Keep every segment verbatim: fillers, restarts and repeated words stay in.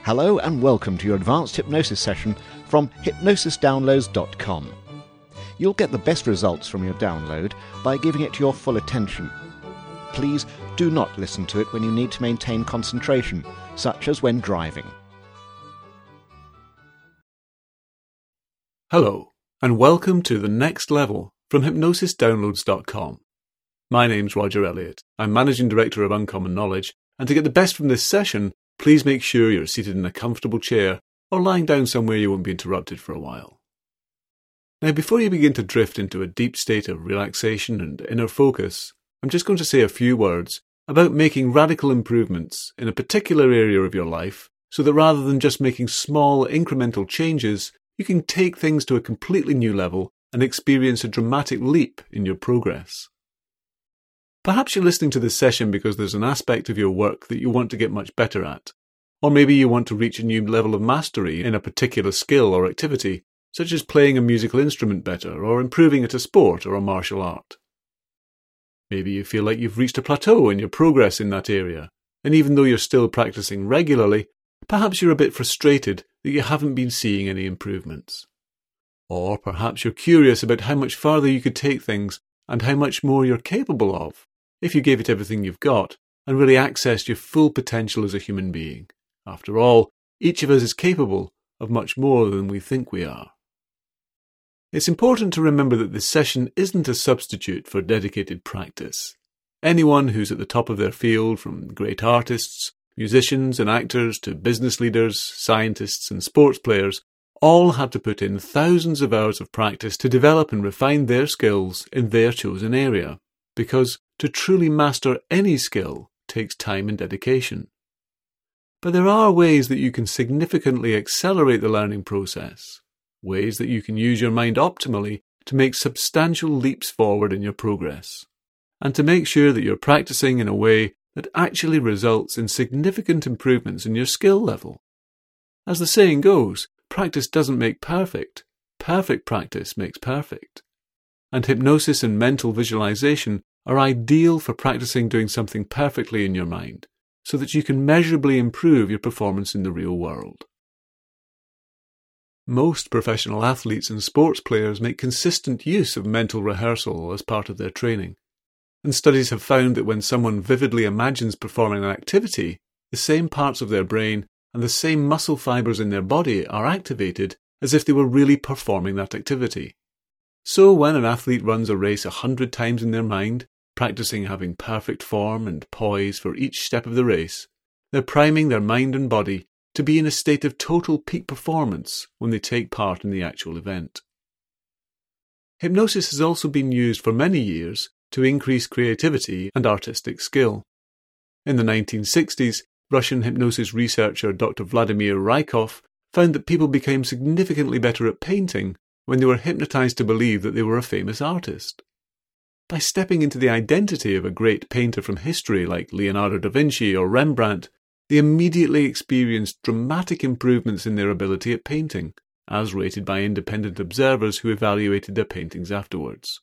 Hello and welcome to your advanced hypnosis session from hypnosis downloads dot com. You'll get the best results from your download by giving it your full attention. Please do not listen to it when you need to maintain concentration, such as when driving. Hello, and welcome to The Next Level from hypnosis downloads dot com. My name's Roger Elliott. I'm Managing Director of Uncommon Knowledge, and to get the best from this session, please make sure you're seated in a comfortable chair or lying down somewhere you won't be interrupted for a while. Now, before you begin to drift into a deep state of relaxation and inner focus, I'm just going to say a few words about making radical improvements in a particular area of your life so that rather than just making small incremental changes, you can take things to a completely new level and experience a dramatic leap in your progress. Perhaps you're listening to this session because there's an aspect of your work that you want to get much better at. Or maybe you want to reach a new level of mastery in a particular skill or activity, such as playing a musical instrument better or improving at a sport or a martial art. Maybe you feel like you've reached a plateau in your progress in that area, and even though you're still practicing regularly, perhaps you're a bit frustrated that you haven't been seeing any improvements. Or perhaps you're curious about how much farther you could take things and how much more you're capable of if you gave it everything you've got and really accessed your full potential as a human being. After all, each of us is capable of much more than we think we are. It's important to remember that this session isn't a substitute for dedicated practice. Anyone who's at the top of their field, from great artists, musicians and actors to business leaders, scientists and sports players, all had to put in thousands of hours of practice to develop and refine their skills in their chosen area, because to truly master any skill takes time and dedication. But there are ways that you can significantly accelerate the learning process, ways that you can use your mind optimally to make substantial leaps forward in your progress, and to make sure that you're practicing in a way that actually results in significant improvements in your skill level. As the saying goes, practice doesn't make perfect, perfect practice makes perfect. And hypnosis and mental visualization are ideal for practicing doing something perfectly in your mind, so that you can measurably improve your performance in the real world. Most professional athletes and sports players make consistent use of mental rehearsal as part of their training, and studies have found that when someone vividly imagines performing an activity, the same parts of their brain and the same muscle fibers in their body are activated as if they were really performing that activity. So when an athlete runs a race a hundred times in their mind, practicing having perfect form and poise for each step of the race, they're priming their mind and body to be in a state of total peak performance when they take part in the actual event. Hypnosis has also been used for many years to increase creativity and artistic skill. In the nineteen sixties, Russian hypnosis researcher Doctor Vladimir Rykov found that people became significantly better at painting when they were hypnotized to believe that they were a famous artist. By stepping into the identity of a great painter from history like Leonardo da Vinci or Rembrandt, they immediately experienced dramatic improvements in their ability at painting, as rated by independent observers who evaluated their paintings afterwards.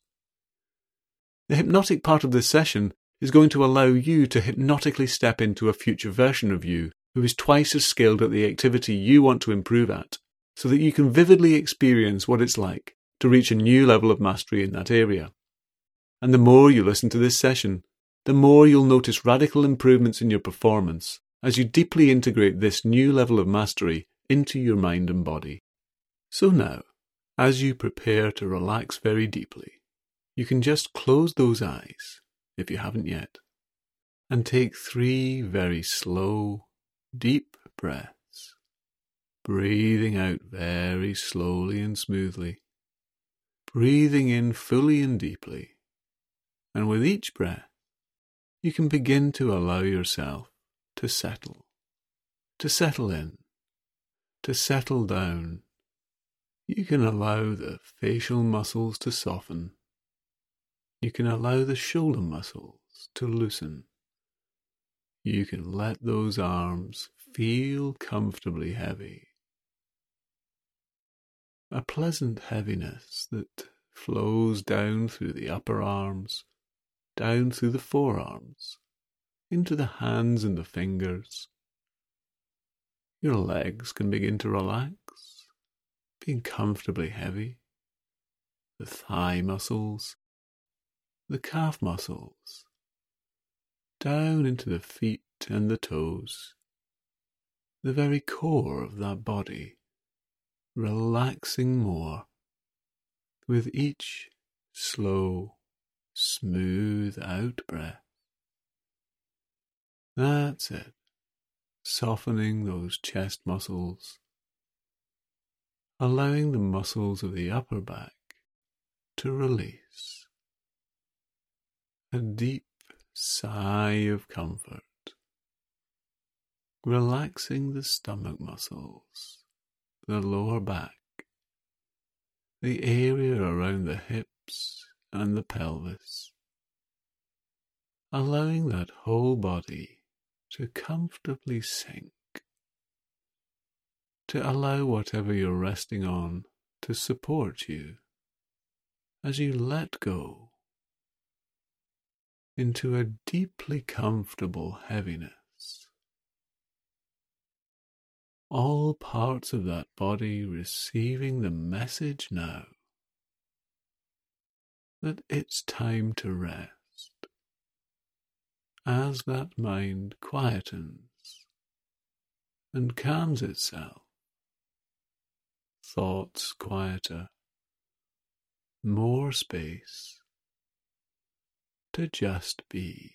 The hypnotic part of this session is going to allow you to hypnotically step into a future version of you who is twice as skilled at the activity you want to improve at, so that you can vividly experience what it's like to reach a new level of mastery in that area. And the more you listen to this session, the more you'll notice radical improvements in your performance as you deeply integrate this new level of mastery into your mind and body. So now, as you prepare to relax very deeply, you can just close those eyes, if you haven't yet, and take three very slow, deep breaths, breathing out very slowly and smoothly, breathing in fully and deeply. And with each breath, you can begin to allow yourself to settle, to settle in, to settle down. You can allow the facial muscles to soften. You can allow the shoulder muscles to loosen. You can let those arms feel comfortably heavy. A pleasant heaviness that flows down through the upper arms, down through the forearms, into the hands and the fingers. Your legs can begin to relax, being comfortably heavy. The thigh muscles, the calf muscles, down into the feet and the toes, the very core of that body, relaxing more with each slow, smooth out breath. That's it, softening those chest muscles, allowing the muscles of the upper back to release. A deep sigh of comfort, relaxing the stomach muscles, the lower back, the area around the hips and the pelvis, allowing that whole body to comfortably sink, to allow whatever you're resting on to support you as you let go into a deeply comfortable heaviness. All parts of that body receiving the message now that it's time to rest. As that mind quietens and calms itself, thoughts quieter, more space to just be.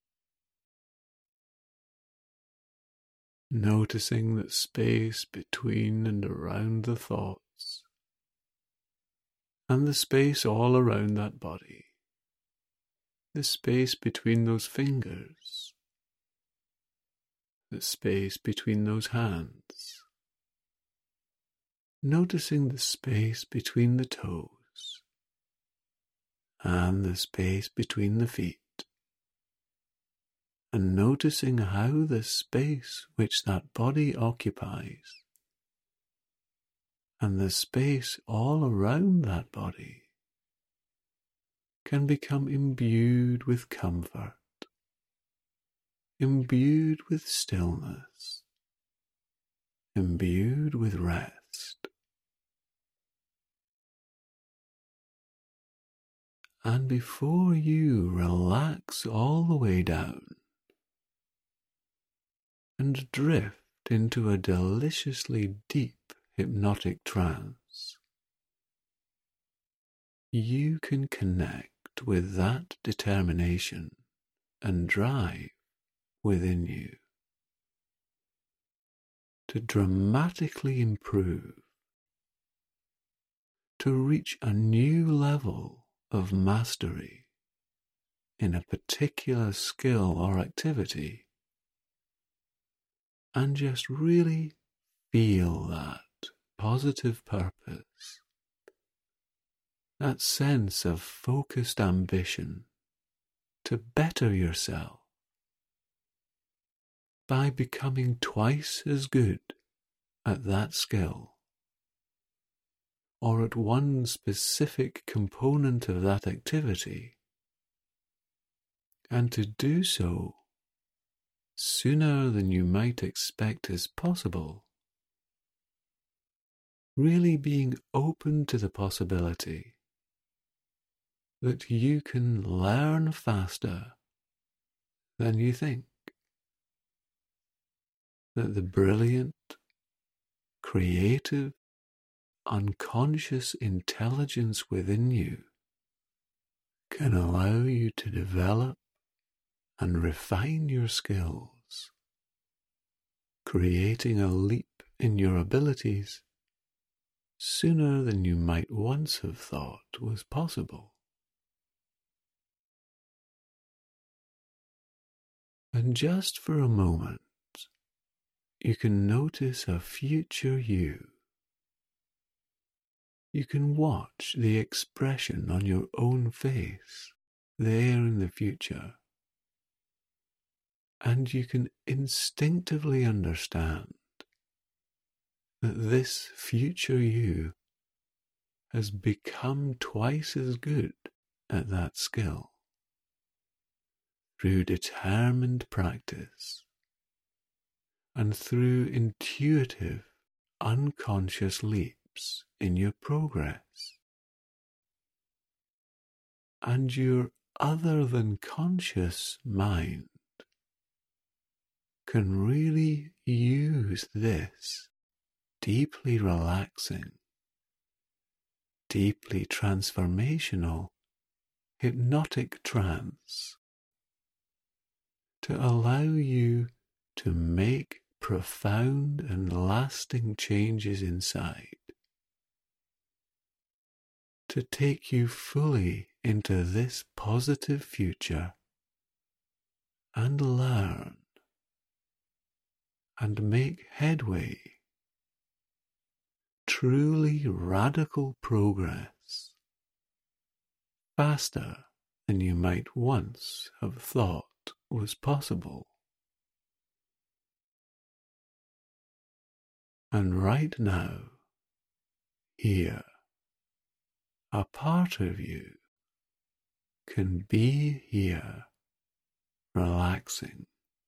Noticing that space between and around the thoughts, and the space all around that body, the space between those fingers, the space between those hands, noticing the space between the toes, and the space between the feet, and noticing how the space which that body occupies and the space all around that body can become imbued with comfort, imbued with stillness, imbued with rest. And before you relax all the way down and drift into a deliciously deep hypnotic trance, you can connect with that determination and drive within you to dramatically improve, to reach a new level of mastery in a particular skill or activity, and just really feel that positive purpose, that sense of focused ambition to better yourself by becoming twice as good at that skill, or at one specific component of that activity, and to do so sooner than you might expect is possible, really being open to the possibility that you can learn faster than you think, that the brilliant, creative, unconscious intelligence within you can allow you to develop and refine your skills, creating a leap in your abilities sooner than you might once have thought was possible. And just for a moment, you can notice a future you. You can watch the expression on your own face there in the future, and you can instinctively understand that this future you has become twice as good at that skill through determined practice, and through intuitive, unconscious leaps in your progress. And your other than conscious mind can really use this deeply relaxing, deeply transformational, hypnotic trance to allow you to make profound and lasting changes inside, to take you fully into this positive future and learn and make headway, truly radical progress, faster than you might once have thought was possible. And right now, here, a part of you can be here, relaxing,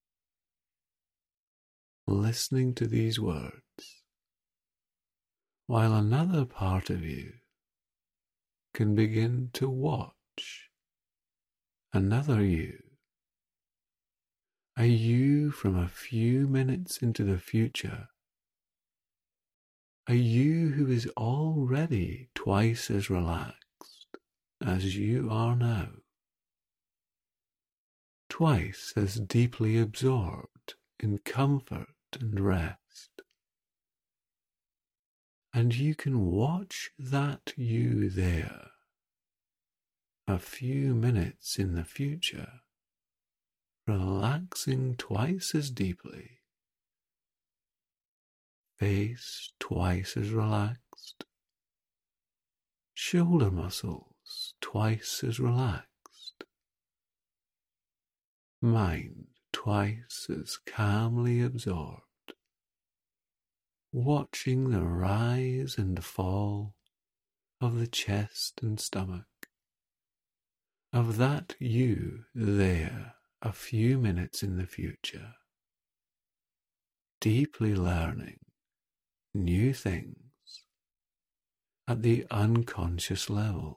listening to these words, while another part of you can begin to watch another you, a you from a few minutes into the future, a you who is already twice as relaxed as you are now, twice as deeply absorbed in comfort and rest. And you can watch that you there, a few minutes in the future, relaxing twice as deeply, face twice as relaxed, shoulder muscles twice as relaxed, mind twice as calmly absorbed, watching the rise and fall of the chest and stomach, of that you there a few minutes in the future, deeply learning new things at the unconscious level.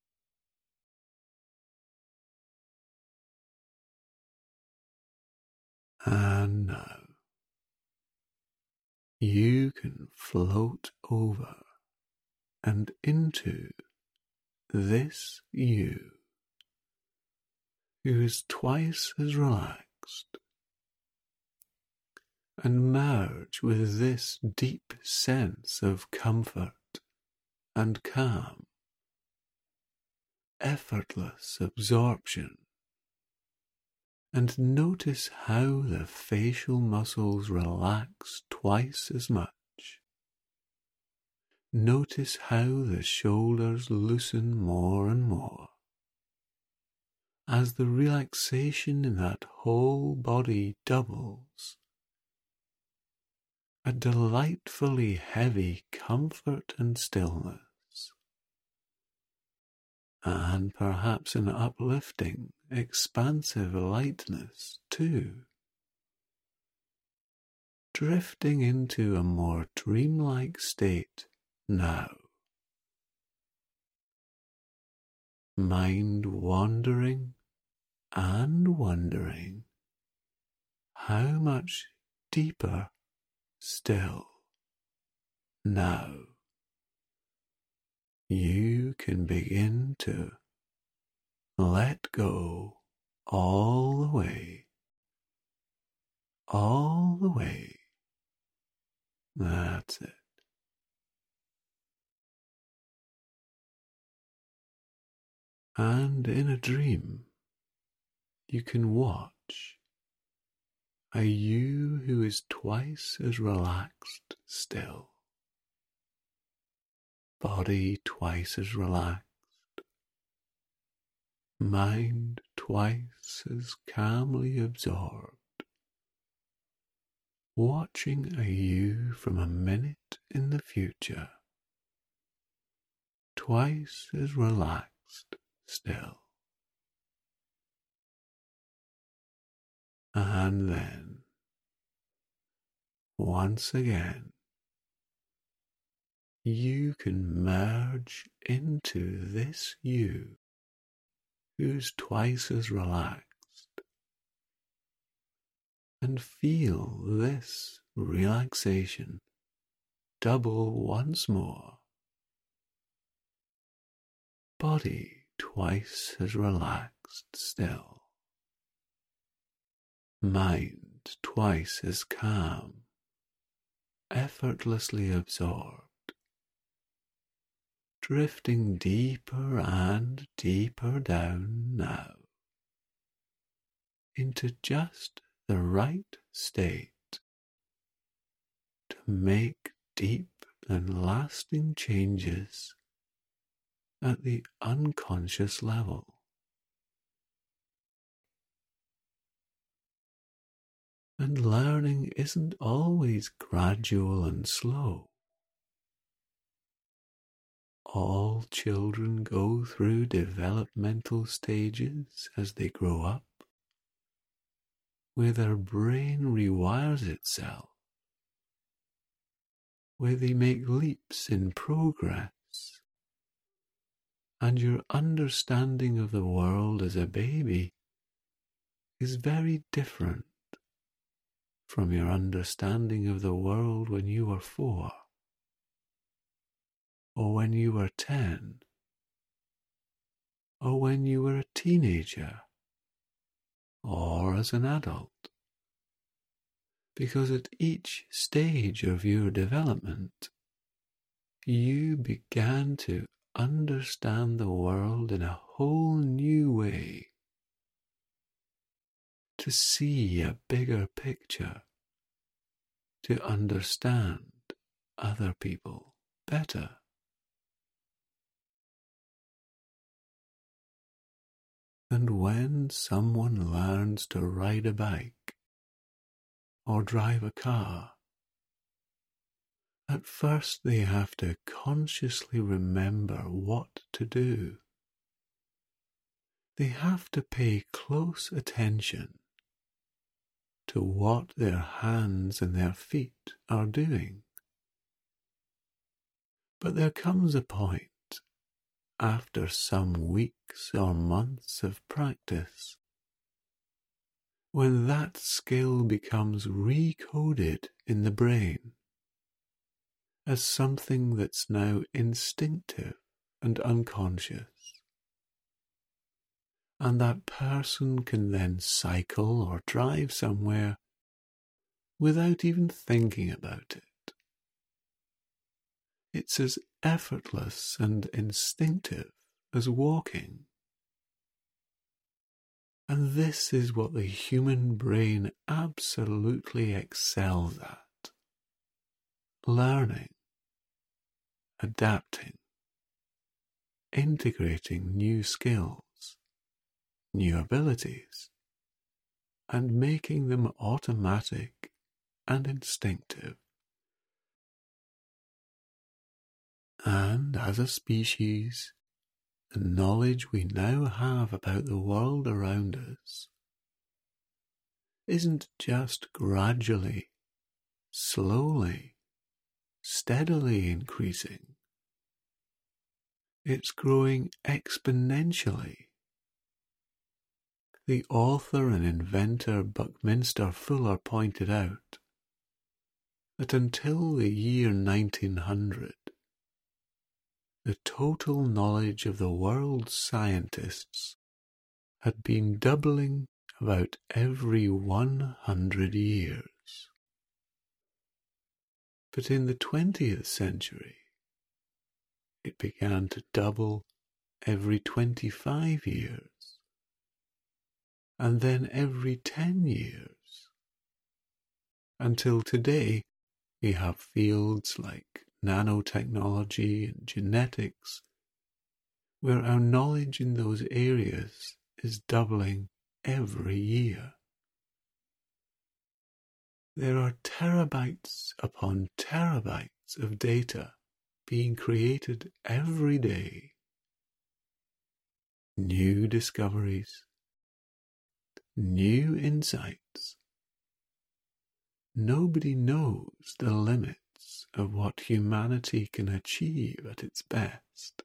And now you can float over and into this you who is twice as relaxed, and merge with this deep sense of comfort and calm, effortless absorption, and notice how the facial muscles relax twice as much. Notice how the shoulders loosen more and more, as the relaxation in that whole body doubles. A delightfully heavy comfort and stillness, and perhaps an uplifting, expansive lightness too, drifting into a more dreamlike state now. Mind wandering and wondering how much deeper still now you can begin to let go all the way, all the way. That's it. And in a dream, you can watch a you who is twice as relaxed still, body twice as relaxed, mind twice as calmly absorbed, watching a you from a minute in the future, twice as relaxed still. And then, once again, you can merge into this you who's twice as relaxed, and feel this relaxation double once more. Body twice as relaxed still. Mind twice as calm, effortlessly absorbed, drifting deeper and deeper down now into just the right state to make deep and lasting changes at the unconscious level. And learning isn't always gradual and slow. All children go through developmental stages as they grow up, where their brain rewires itself, where they make leaps in progress, and your understanding of the world as a baby is very different from your understanding of the world when you were four, or when you were ten, or when you were a teenager, or as an adult. Because at each stage of your development, you began to understand the world in a whole new way, to see a bigger picture, to understand other people better. And when someone learns to ride a bike or drive a car, at first they have to consciously remember what to do. They have to pay close attention to what their hands and their feet are doing. But there comes a point, after some weeks or months of practice, when that skill becomes recoded in the brain as something that's now instinctive and unconscious. And that person can then cycle or drive somewhere without even thinking about it. It's as effortless and instinctive as walking. And this is what the human brain absolutely excels at: learning, adapting, integrating new skills, new abilities, and making them automatic and instinctive. And as a species, the knowledge we now have about the world around us isn't just gradually, slowly, steadily increasing. It's growing exponentially. The author and inventor Buckminster Fuller pointed out that until the year nineteen hundred, the total knowledge of the world's scientists had been doubling about every one hundred years. But in the twentieth century, it began to double every twenty-five years, and then every ten years, until today we have fields like nanotechnology and genetics, where our knowledge in those areas is doubling every year. There are terabytes upon terabytes of data being created every day. New discoveries, new insights, nobody knows the limits of what humanity can achieve at its best.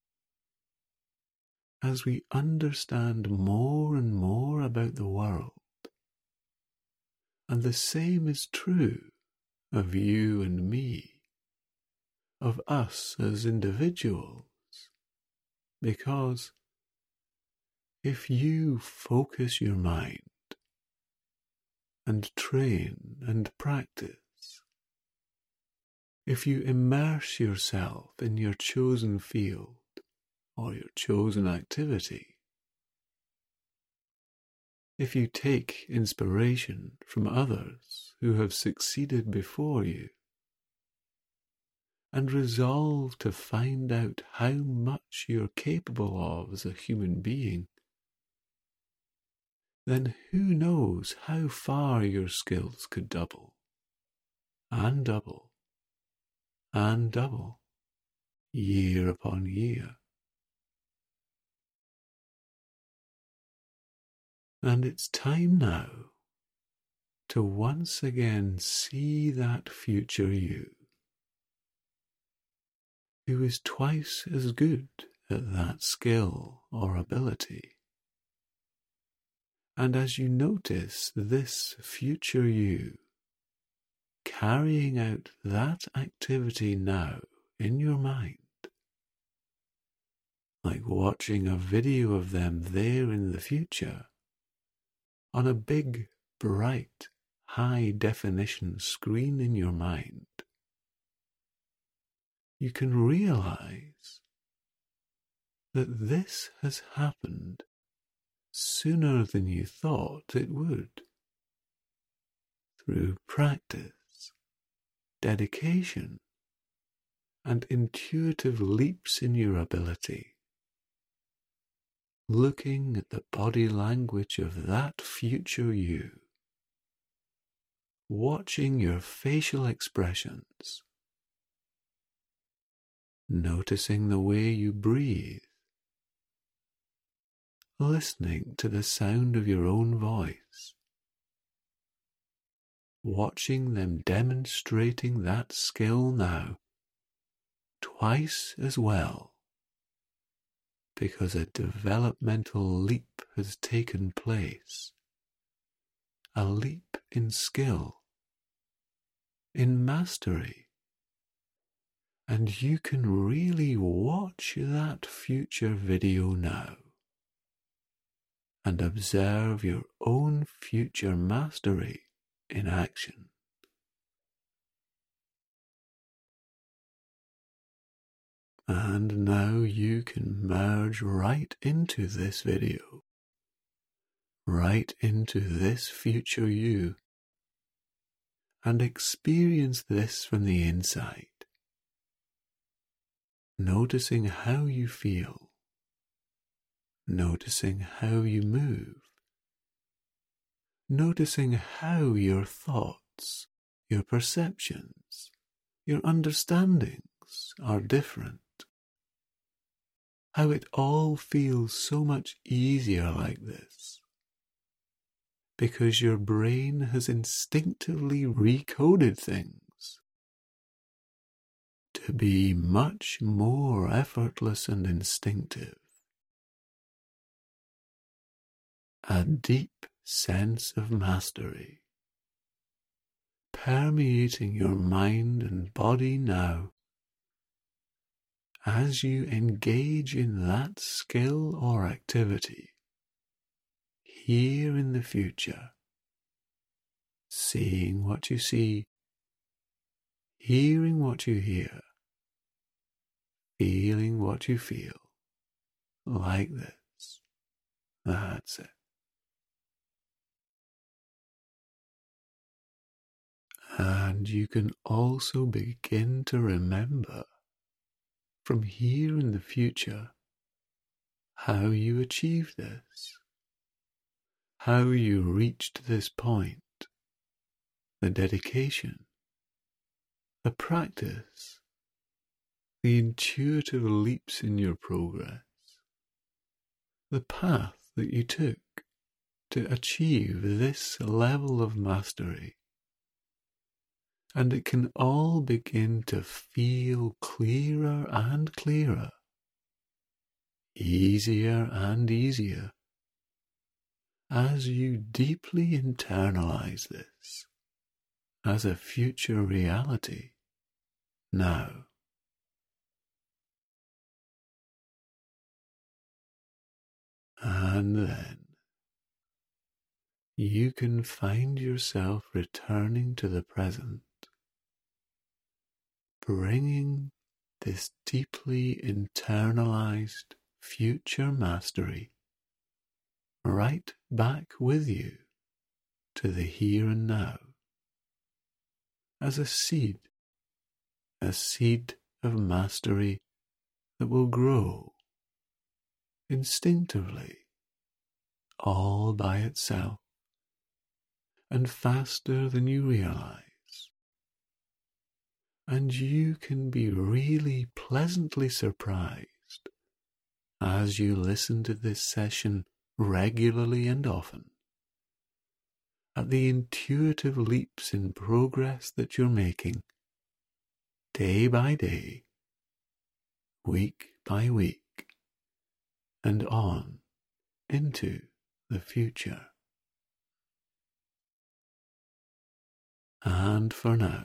As we understand more and more about the world, and the same is true of you and me, of us as individuals, because if you focus your mind and train and practice, if you immerse yourself in your chosen field or your chosen activity, if you take inspiration from others who have succeeded before you, and resolve to find out how much you're capable of as a human being, then who knows how far your skills could double, and double, and double, year upon year. And it's time now to once again see that future you, who is twice as good at that skill or ability. And as you notice this future you carrying out that activity now in your mind, like watching a video of them there in the future, on a big, bright, high-definition screen in your mind, you can realize that this has happened sooner than you thought it would, through practice, dedication, and intuitive leaps in your ability. Looking at the body language of that future you, watching your facial expressions, noticing the way you breathe, listening to the sound of your own voice, watching them demonstrating that skill now twice as well, because a developmental leap has taken place, a leap in skill, in mastery, and you can really watch that future video now and observe your own future mastery in action. And now you can merge right into this video, right into this future you, and experience this from the inside, noticing how you feel, noticing how you move, noticing how your thoughts, your perceptions, your understandings are different, how it all feels so much easier like this, because your brain has instinctively recoded things to be much more effortless and instinctive. A deep sense of mastery permeating your mind and body now as you engage in that skill or activity here in the future, seeing what you see, hearing what you hear, feeling what you feel, like this. That's it. And you can also begin to remember from here in the future how you achieved this, how you reached this point, the dedication, the practice, the intuitive leaps in your progress, the path that you took to achieve this level of mastery and it can all begin to feel clearer and clearer, easier and easier, as you deeply internalize this as a future reality now. And then you can find yourself returning to the present, bringing this deeply internalized future mastery right back with you to the here and now, as a seed, a seed of mastery that will grow instinctively, all by itself, and faster than you realize. And you can be really pleasantly surprised as you listen to this session regularly and often at the intuitive leaps in progress that you're making day by day, week by week, and on into the future. And for now,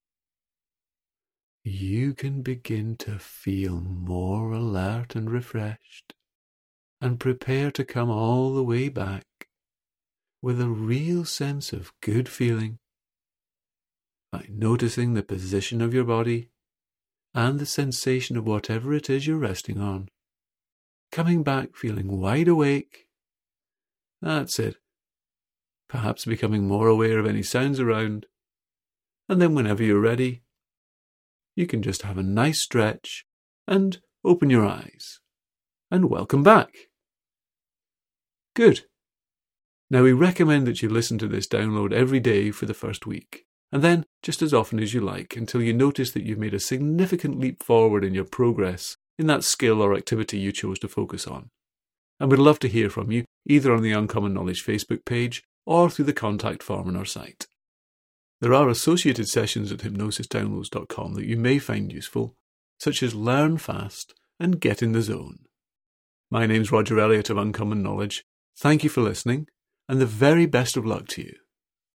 you can begin to feel more alert and refreshed, and prepare to come all the way back with a real sense of good feeling by noticing the position of your body and the sensation of whatever it is you're resting on. Coming back feeling wide awake. That's it. Perhaps becoming more aware of any sounds around. And then whenever you're ready, you can just have a nice stretch and open your eyes. And welcome back. Good. Now we recommend that you listen to this download every day for the first week, and then just as often as you like until you notice that you've made a significant leap forward in your progress in that skill or activity you chose to focus on. And we'd love to hear from you, either on the Uncommon Knowledge Facebook page or through the contact form on our site. There are associated sessions at hypnosis downloads dot com that you may find useful, such as Learn Fast and Get in the Zone. My name's Roger Elliott of Uncommon Knowledge. Thank you for listening, and the very best of luck to you.